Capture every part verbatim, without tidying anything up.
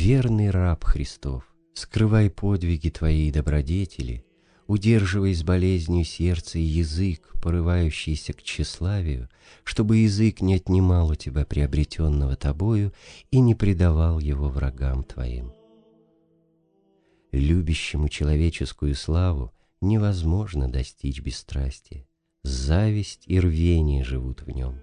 верный раб Христов, скрывай подвиги твои и добродетели, удерживай с болезнью сердце и язык, порывающийся к тщеславию, чтобы язык не отнимал у тебя приобретенного тобою и не предавал его врагам твоим. Любящему человеческую славу невозможно достичь бесстрастия, зависть и рвение живут в нем.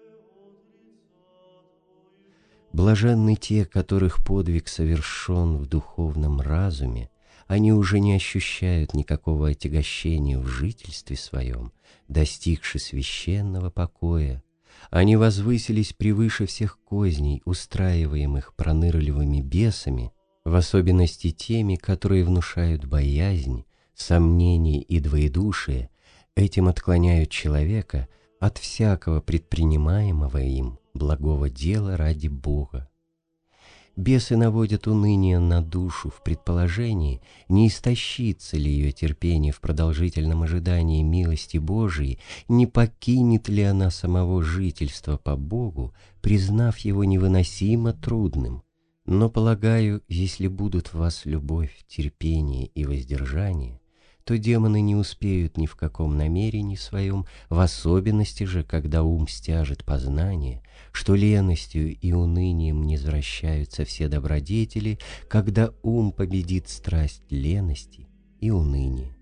Блаженны те, которых подвиг совершен в духовном разуме, они уже не ощущают никакого отягощения в жительстве своем, достигши священного покоя. Они возвысились превыше всех козней, устраиваемых пронырливыми бесами, в особенности теми, которые внушают боязнь, сомнение и двоедушие, этим отклоняют человека от всякого предпринимаемого им благого дела ради Бога. Бесы наводят уныние на душу в предположении, не истощится ли ее терпение в продолжительном ожидании милости Божией, не покинет ли она самого жительства по Богу, признав его невыносимо трудным. Но, полагаю, если будут в вас любовь, терпение и воздержание, то демоны не успеют ни в каком намерении своем, в особенности же, когда ум стяжет познание, что леностью и унынием низвращаются все добродетели, когда ум победит страсть лености и уныния.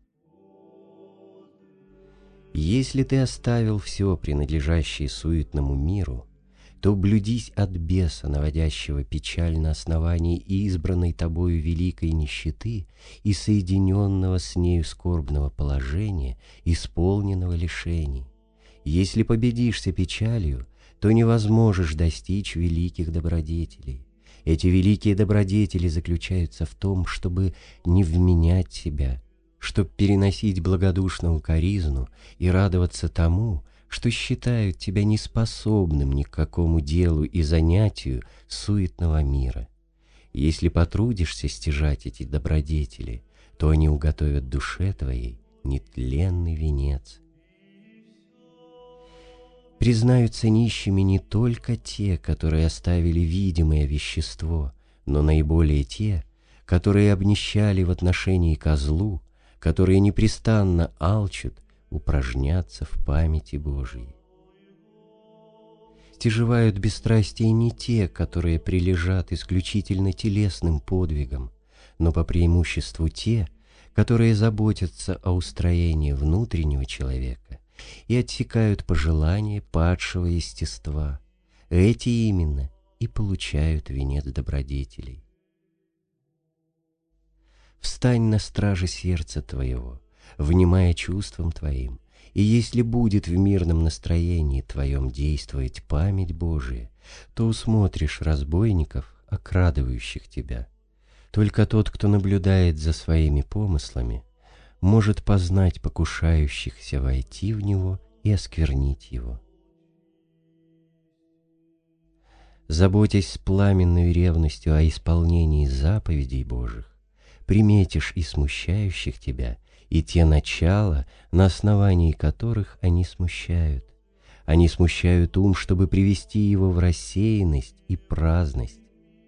Если ты оставил все, принадлежащее суетному миру, то блюдись от беса, наводящего печаль на основании избранной тобою великой нищеты и соединенного с нею скорбного положения, исполненного лишений. Если победишься печалью, то не возможешь достичь великих добродетелей. Эти великие добродетели заключаются в том, чтобы не вменять себя, чтобы переносить благодушно укоризну и радоваться тому, что считают тебя неспособным ни к какому делу и занятию суетного мира. Если потрудишься стяжать эти добродетели, то они уготовят душе твоей нетленный венец. Признаются нищими не только те, которые оставили видимое вещество, но наиболее те, которые обнищали в отношении ко злу, которые непрестанно алчут упражняться в памяти Божией. Стяжевают бесстрастие не те, которые прилежат исключительно телесным подвигам, но по преимуществу те, которые заботятся о устроении внутреннего человека и отсекают пожелания падшего естества. Эти именно и получают венец добродетелей. Встань на страже сердца твоего, внимая чувствам твоим, и если будет в мирном настроении твоем действовать память Божия, то усмотришь разбойников, окрадывающих тебя. Только тот, кто наблюдает за своими помыслами, может познать покушающихся войти в него и осквернить его. Заботясь с пламенной ревностью о исполнении заповедей Божьих, приметишь и смущающих тебя, и те начала, на основании которых они смущают. Они смущают ум, чтобы привести его в рассеянность и праздность.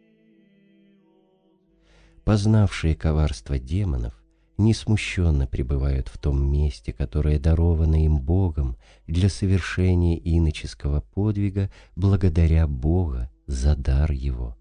Познавшие коварство демонов несмущенно пребывают в том месте, которое даровано им Богом для совершения иноческого подвига благодаря Бога за дар его.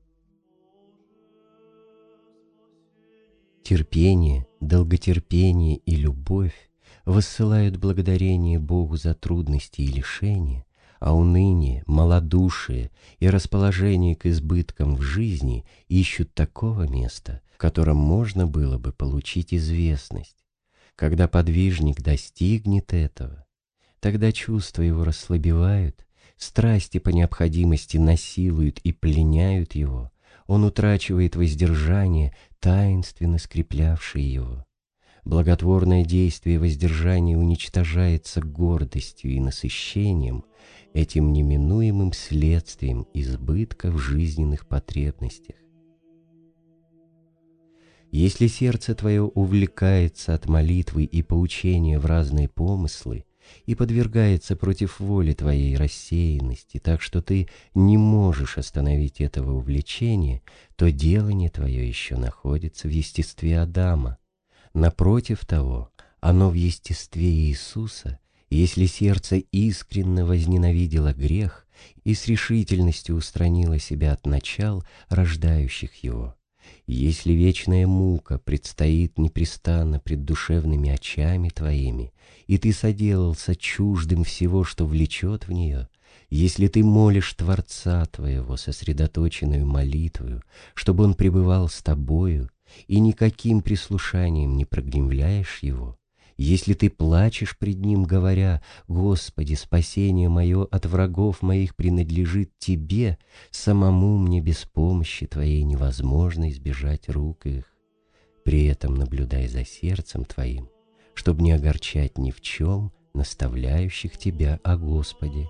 Терпение, долготерпение и любовь воссылают благодарение Богу за трудности и лишения, а уныние, малодушие и расположение к избыткам в жизни ищут такого места, в котором можно было бы получить известность. Когда подвижник достигнет этого, тогда чувства его расслабевают, страсти по необходимости насилуют и пленяют его, он утрачивает воздержание, таинственно скреплявшее его. Благотворное действие воздержания уничтожается гордостью и насыщением, этим неминуемым следствием избытка в жизненных потребностях. Если сердце твое увлекается от молитвы и поучения в разные помыслы, и подвергается против воли твоей рассеянности, так что ты не можешь остановить этого увлечения, то делание твое еще находится в естестве Адама. Напротив того, оно в естестве Иисуса, если сердце искренно возненавидело грех и с решительностью устранило себя от начал, рождающих его. Если вечная мука предстоит непрестанно пред душевными очами твоими, и ты соделался чуждым всего, что влечет в нее, если ты молишь Творца твоего сосредоточенную молитвою, чтобы он пребывал с тобою, и никаким прислушанием не прогневляешь его, если ты плачешь пред ним, говоря: «Господи, спасение мое от врагов моих принадлежит Тебе, самому мне без помощи Твоей невозможно избежать рук их», при этом наблюдай за сердцем твоим, чтобы не огорчать ни в чем наставляющих тебя о Господе.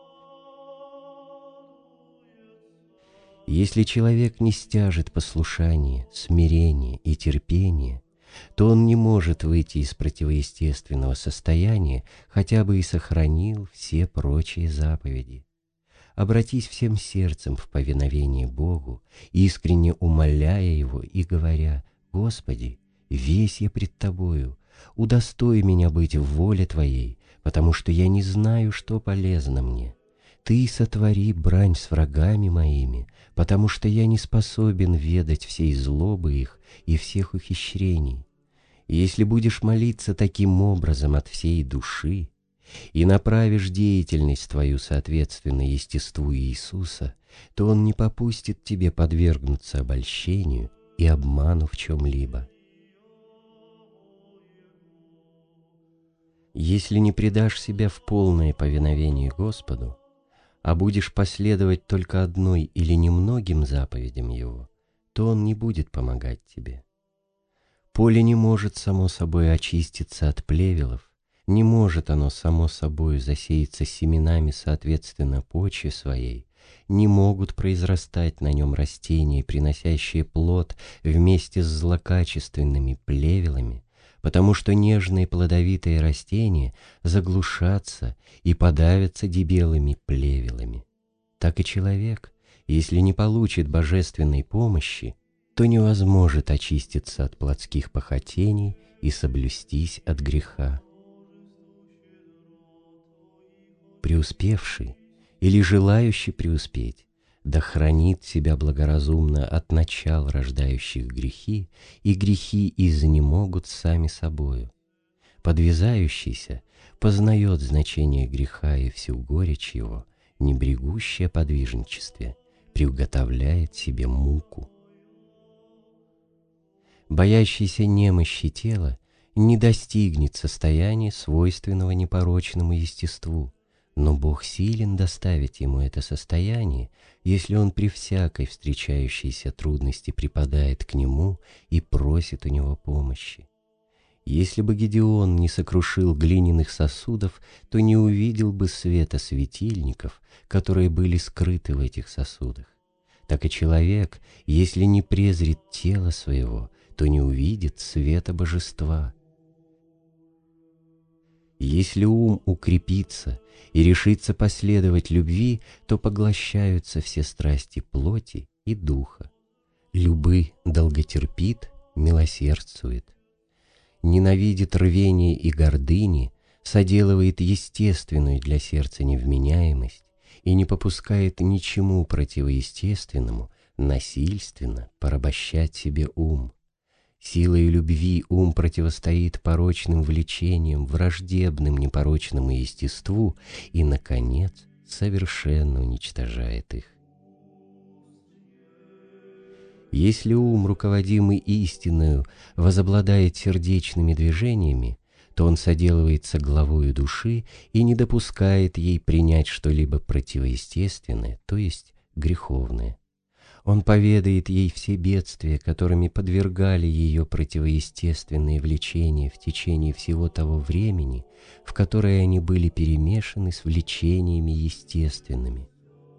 Если человек не стяжет послушание, смирение и терпение, то он не может выйти из противоестественного состояния, хотя бы и сохранил все прочие заповеди. Обратись всем сердцем в повиновение Богу, искренне умоляя Его и говоря: «Господи, весь я пред Тобою, удостой меня быть в воле Твоей, потому что я не знаю, что полезно мне. Ты сотвори брань с врагами моими, потому что я не способен ведать всей злобы их и всех ухищрений». Если будешь молиться таким образом от всей души и направишь деятельность твою соответственно естеству Иисуса, то Он не попустит тебе подвергнуться обольщению и обману в чем-либо. Если не предашь себя в полное повиновение Господу, а будешь последовать только одной или немногим заповедям Его, то Он не будет помогать тебе. Поле не может само собой очиститься от плевелов, не может оно само собой засеяться семенами соответственно почве своей, не могут произрастать на нем растения, приносящие плод вместе с злокачественными плевелами, потому что нежные плодовитые растения заглушатся и подавятся дебелыми плевелами. Так и человек, если не получит божественной помощи, то не возможет очиститься от плотских похотений и соблюстись от греха. Преуспевший или желающий преуспеть, да хранит себя благоразумно от начал рождающих грехи, и грехи изнемогут сами собою. Подвязающийся познает значение греха и всю горечь его, не брегущий о подвижничестве, приуготовляет себе муку. Боящийся немощи тела не достигнет состояния, свойственного непорочному естеству, но Бог силен доставить ему это состояние, если он при всякой встречающейся трудности припадает к нему и просит у него помощи. Если бы Гедеон не сокрушил глиняных сосудов, то не увидел бы света светильников, которые были скрыты в этих сосудах. Так и человек, если не презрит тело своего, то не увидит света божества. Если ум укрепится и решится последовать любви, то поглощаются все страсти плоти и духа. Любы долготерпит, милосердствует. Ненавидит рвение и гордыни, соделывает естественную для сердца невменяемость и не попускает ничему противоестественному насильственно порабощать себе ум. Силой любви ум противостоит порочным влечениям, враждебным непорочному естеству и, наконец, совершенно уничтожает их. Если ум, руководимый истиною, возобладает сердечными движениями, то он соделывается главою души и не допускает ей принять что-либо противоестественное, то есть греховное. Он поведает ей все бедствия, которыми подвергали ее противоестественные влечения в течение всего того времени, в которое они были перемешаны с влечениями естественными.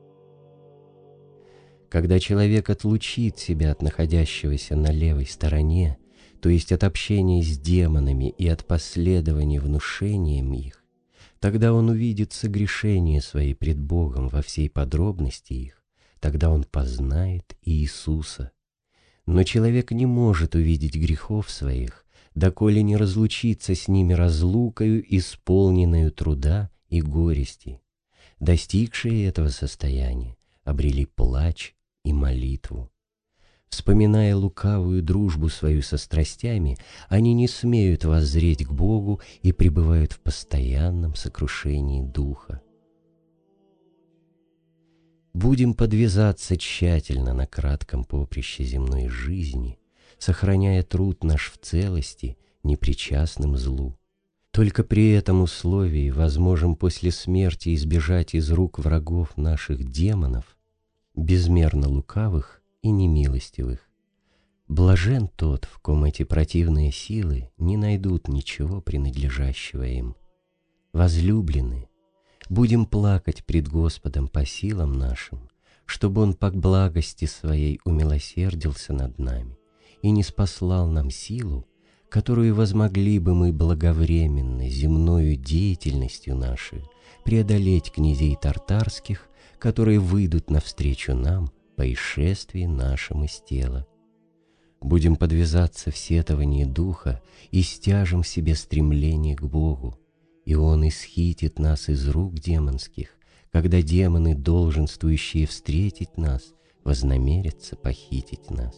Когда человек отлучит себя от находящегося на левой стороне, то есть от общения с демонами и от последования внушениям их, Тогда он увидит согрешения свои пред Богом во всей подробности их, тогда он познает Иисуса. Но человек не может увидеть грехов своих, доколе не разлучится с ними разлукою, исполненную труда и горести. Достигшие этого состояния обрели плач и молитву. Вспоминая лукавую дружбу свою со страстями, они не смеют воззреть к Богу и пребывают в постоянном сокрушении духа. Будем подвязаться тщательно на кратком поприще земной жизни, сохраняя труд наш в целости, непричастным злу. Только при этом условии возможем после смерти избежать из рук врагов наших демонов, безмерно лукавых и немилостивых. Блажен тот, в ком эти противные силы не найдут ничего принадлежащего им. Возлюбленные, будем плакать пред Господом по силам нашим, чтобы Он по благости Своей умилосердился над нами и не спаслал нам силу, которую возмогли бы мы благовременно земною деятельностью нашей преодолеть князей тартарских, которые выйдут навстречу нам по исшествии нашим из тела. Будем подвязаться в сетовании духа и стяжем в себе стремление к Богу, и Он исхитит нас из рук демонских, когда демоны, долженствующие встретить нас, вознамерятся похитить нас.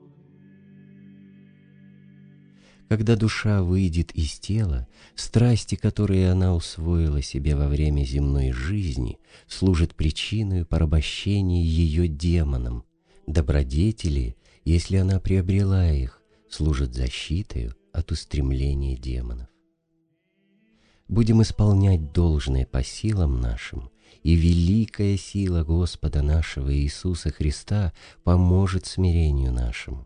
Когда душа выйдет из тела, страсти, которые она усвоила себе во время земной жизни, служат причиной порабощения ее демонам. Добродетели, если она приобрела их, служат защитой от устремления демонов. Будем исполнять должное по силам нашим, и великая сила Господа нашего Иисуса Христа поможет смирению нашему.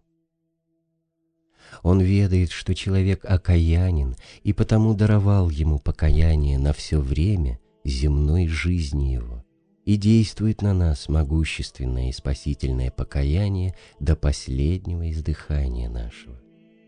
Он ведает, что человек окаянен, и потому даровал ему покаяние на все время земной жизни его, и действует на нас могущественное и спасительное покаяние до последнего издыхания нашего.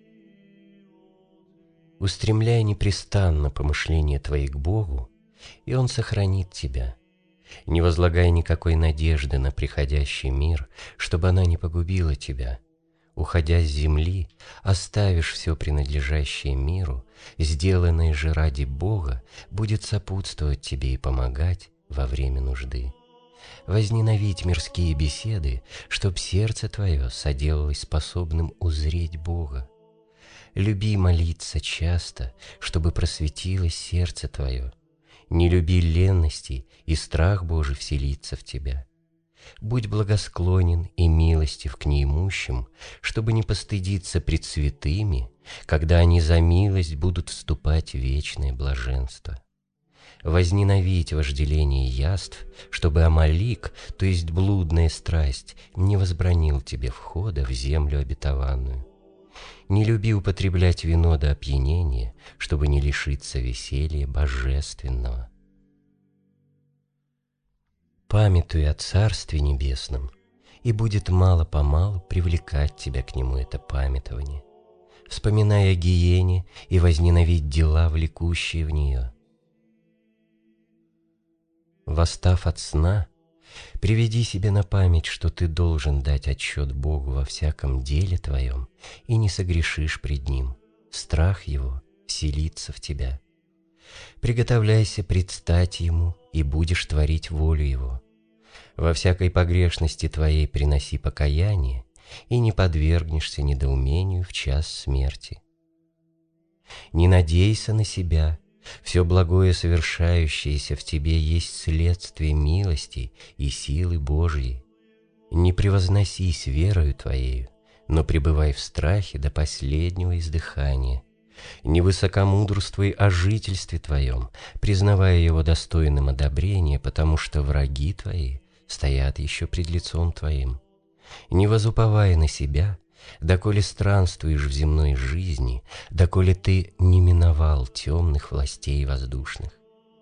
Устремляй непрестанно помышления твои к Богу, и Он сохранит тебя. Не возлагай никакой надежды на приходящий мир, чтобы она не погубила тебя. Уходя с земли, оставишь все принадлежащее миру, сделанное же ради Бога будет сопутствовать тебе и помогать во время нужды. Возненавидь мирские беседы, чтоб сердце твое соделалось способным узреть Бога. Люби молиться часто, чтобы просветилось сердце твое. Не люби ленности, и страх Божий вселится в тебя. Будь благосклонен и милостив к неимущим, чтобы не постыдиться пред святыми, когда они за милость будут вступать в вечное блаженство. Возненавидь вожделение яств, чтобы Амалик, то есть блудная страсть, не возбранил тебе входа в землю обетованную. Не люби употреблять вино до опьянения, чтобы не лишиться веселья божественного. Памятуй о Царстве Небесном, и будет мало-помалу привлекать тебя к нему это памятование. Вспоминай о гиене и возненавидь дела, влекущие в нее. Восстав от сна, приведи себе на память, что ты должен дать отчет Богу во всяком деле твоем, и не согрешишь пред Ним. Страх Его вселится в тебя. Приготовляйся предстать Ему, и будешь творить волю Его. Во всякой погрешности твоей приноси покаяние, и не подвергнешься недоумению в час смерти. Не надейся на себя, все благое, совершающееся в тебе, есть следствие милости и силы Божьей. Не превозносись верою твоею, но пребывай в страхе до последнего издыхания. Не высокомудрствуй о жительстве твоем, признавая его достойным одобрения, потому что враги твои стоят еще пред лицом твоим. Не возуповай на себя, доколе странствуешь в земной жизни, доколе ты не миновал темных властей воздушных.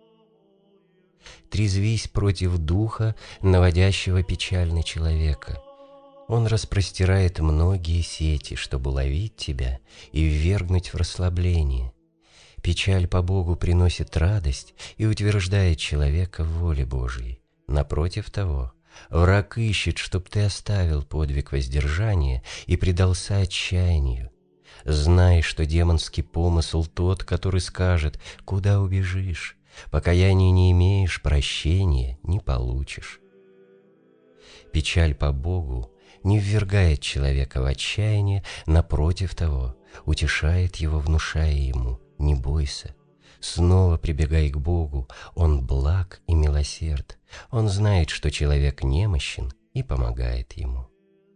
Трезвись против духа, наводящего печаль на человека. Он распростирает многие сети, чтобы ловить тебя и ввергнуть в расслабление. Печаль по Богу приносит радость и утверждает человека в воле Божией. Напротив того, враг ищет, чтоб ты оставил подвиг воздержания и предался отчаянию. Знай, что демонский помысл тот, который скажет: «Куда убежишь? Покаяния не имеешь, прощения не получишь». Печаль по Богу не ввергает человека в отчаяние, напротив того, утешает его, внушая ему: «Не бойся, снова прибегай к Богу, Он благ и милосерд, Он знает, что человек немощен, и помогает ему».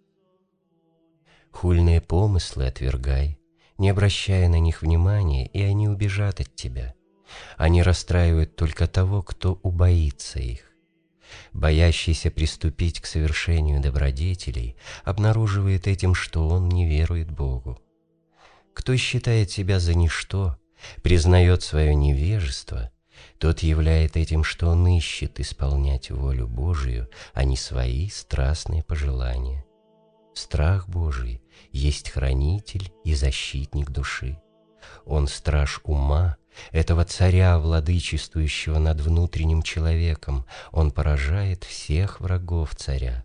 Хульные помыслы отвергай, не обращая на них внимания, и они убежат от тебя. Они расстраивают только того, кто убоится их. Боящийся приступить к совершению добродетелей обнаруживает этим, что он не верует Богу. Кто считает себя за ничто, признает свое невежество, тот являет этим, что он ищет исполнять волю Божию, а не свои страстные пожелания. Страх Божий есть хранитель и защитник души. Он страж ума, этого царя, владычествующего над внутренним человеком. Он поражает всех врагов царя.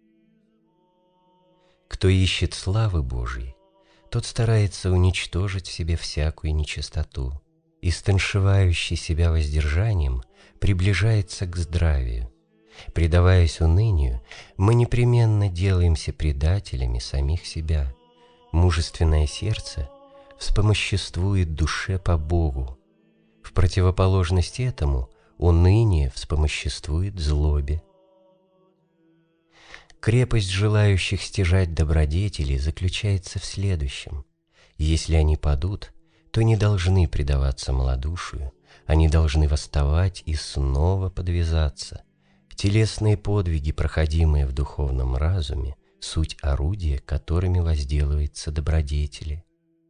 Кто ищет славы Божией, тот старается уничтожить в себе всякую нечистоту. Истоншевающий себя воздержанием приближается к здравию. Предаваясь унынию, мы непременно делаемся предателями самих себя. Мужественное сердце вспомоществует душе по Богу. В противоположность этому уныние вспомоществует злобе. Крепость желающих стяжать добродетели заключается в следующем: если они падут, то не должны предаваться малодушию, они должны восставать и снова подвязаться. Телесные подвиги, проходимые в духовном разуме, суть орудия, которыми возделывается добродетели.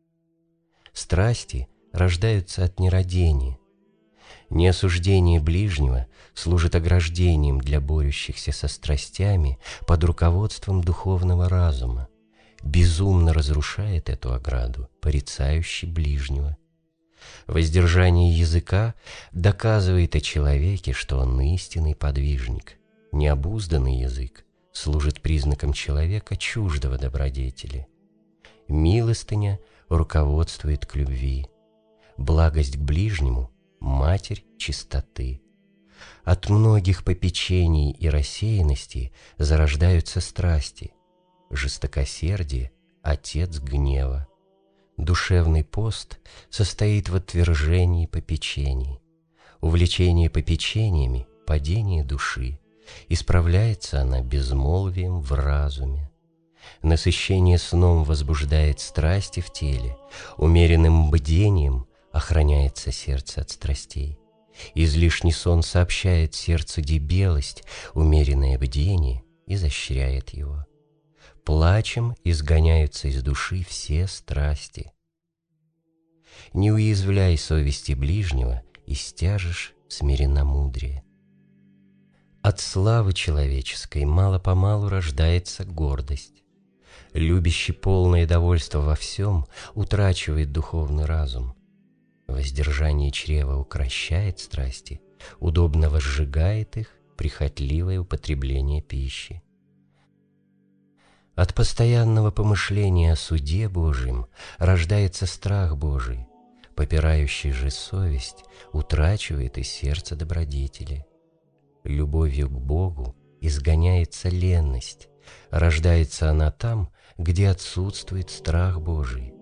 Страсти рождаются от нерадения. Неосуждение ближнего служит ограждением для борющихся со страстями под руководством духовного разума. Безумно разрушает эту ограду порицающий ближнего. Воздержание языка доказывает о человеке, что он истинный подвижник. Необузданный язык служит признаком человека, чуждого добродетели. Милостыня руководствует к любви. Благость к ближнему – матерь чистоты. От многих попечений и рассеянностей зарождаются страсти. Жестокосердие – отец гнева. Душевный пост состоит в отвержении попечений. Увлечение попечениями – падение души. Исправляется она безмолвием в разуме. Насыщение сном возбуждает страсти в теле, умеренным бдением охраняется сердце от страстей. Излишний сон сообщает сердцу дебелость, умеренное бдение изощряет его. Плачем изгоняются из души все страсти. Не уязвляй совести ближнего, и стяжешь смиренномудрие. От славы человеческой мало-помалу рождается гордость. Любящий полное довольство во всем утрачивает духовный разум. Воздержание чрева укрощает страсти, удобно возжигает их прихотливое употребление пищи. От постоянного помышления о суде Божьем рождается страх Божий, попирающий же совесть утрачивает из сердца добродетели. Любовью к Богу изгоняется ленность, рождается она там, где отсутствует страх Божий.